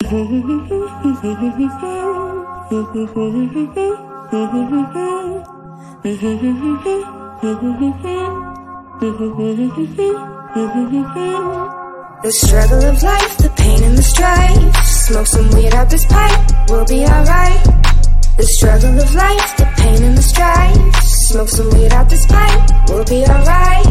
The struggle of life, the pain and the strife. Smoke some weed out this pipe, we'll be alright. The struggle of life, the pain and the strife. Smoke some weed out this pipe, we'll be alright.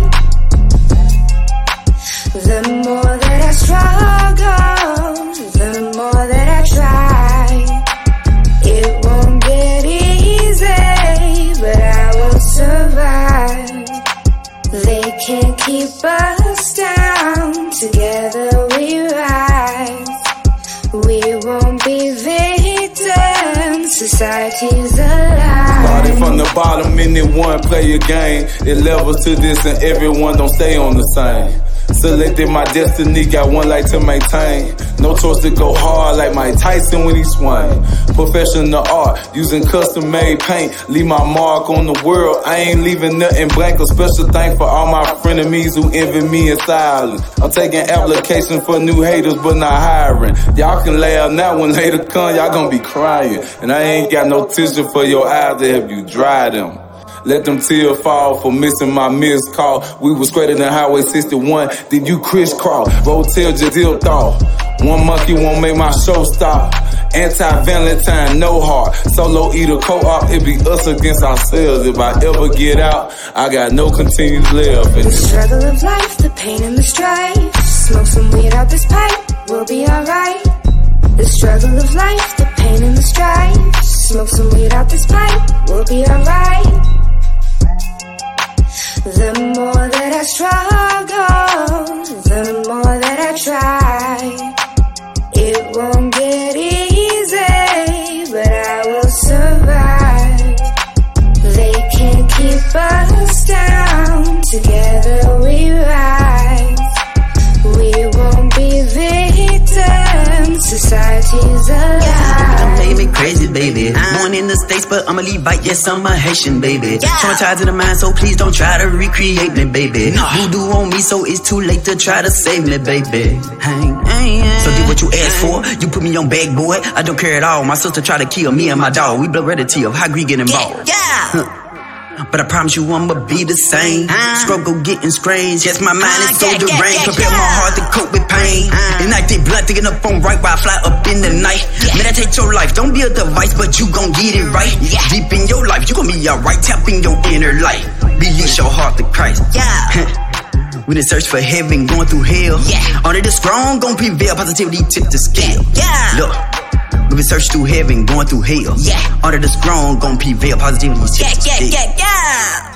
The more that I struggle, the more that I try. It won't get easy, but I will survive. They can't keep us down, together we rise. We won't be victims, society's alive. Started from the bottom and then one play a game. It levels to this and everyone don't stay on the same. Selected my destiny, got one life to maintain. No choice to go hard like Mike Tyson when he swing. Professional art, using custom made paint. Leave my mark on the world, I ain't leaving nothing blank. A special thanks for all my frenemies who envy me in silence. I'm taking applications for new haters but not hiring. Y'all can laugh now, when later come y'all gonna be crying. And I ain't got no tissue for your eyes to help you dry them. Let them tears fall for missing my missed call. We was greater than Highway 61, then you crisscross. Rotel just ill thought. One monkey won't make my show stop. Anti-Valentine, no heart. Solo eater co-op, it be us against ourselves. If I ever get out, I got no continued left. The struggle of life, the pain and the strife. Smoke some weed out this pipe, we'll be alright. The struggle of life, the pain and the strife. Smoke some weed out this pipe, we'll be alright. The more that I struggle, the more that I try. It won't get easy, but I will survive. They can't keep us down, together we rise. We won't be victims, society's alive. Don't make me crazy, baby. Born in the States, but I'm a Levite, yes, I'm a Haitian, baby. Traumatized in the mind, so please don't try to recreate me, baby. Voodoo on me, so it's too late to try to save me, baby. So did what you asked for, you put me on bag, boy. I don't care at all, my sister tried to kill me and my dog. We blood relative, how greed get involved. But I promise you I'ma be the same. Struggle getting strange. Yes, my mind is so deranged. Prepare my heart to cope with pain. Ignited blood, thinking up on right while I fly up in the night. Meditate your life, don't be a device, but you gon' get it right. Deep in your life, you gon' be alright. Tap in your inner light. Release your heart to Christ. We done search for heaven, going through hell. Only the strong gon' prevail. Positivity tip the scale. Look. We been search through heaven, going through hell. Under the strong, gon' prevail. Positivity tip the scale.